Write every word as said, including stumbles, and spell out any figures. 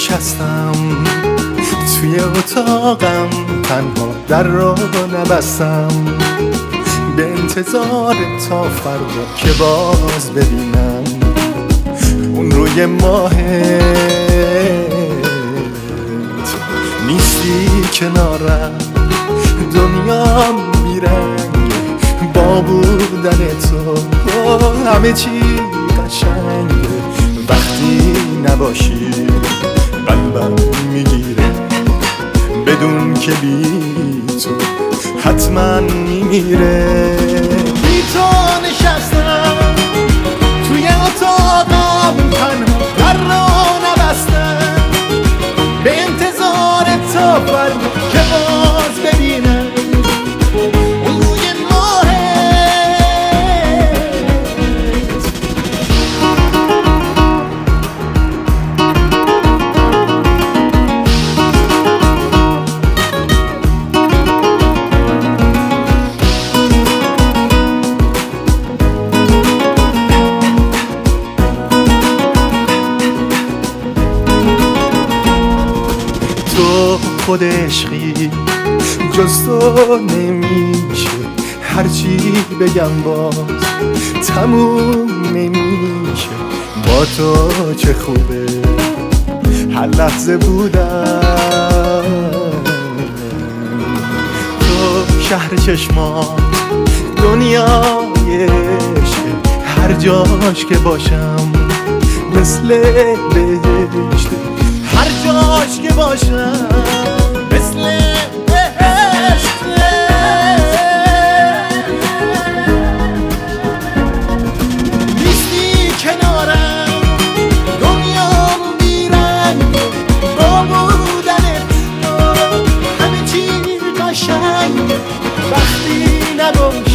نشستم توی اتاقم تنها در را نبستم به انتظار تا فردا که باز ببینم اون روی ماهت نیستی کنارم دنیا بیرنگ با بودن تو همه چی قشنگه وقتی نباشی قلبم میگیره بدون که بی تو حتما میمیره بی تو نشستم توی اتاقم تنها در را نبستم به انتظار تا فردا که باز ببینم اون روی تو خود عشقی جز تو نمیشه هرچی بگم باز تموم نمیشه با تو چه خوبه هر لحظه بودم تو شهر چشمات دنیای عشق هر جاش که باشم مثل بهشت هر جاش که باشم مثل بهشت نیستی کنارم دنیام بیرنگ با بودنت همه چی قشنگ وقتی نباشی